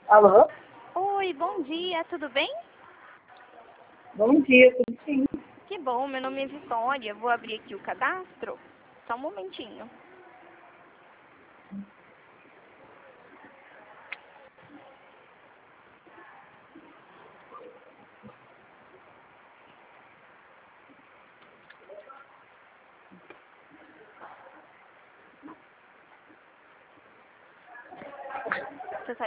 Alô? Oi, bom dia, tudo bem? Bom dia, tudo sim. Que bom, meu nome é Vitória, vou abrir aqui o cadastro. Só um momentinho.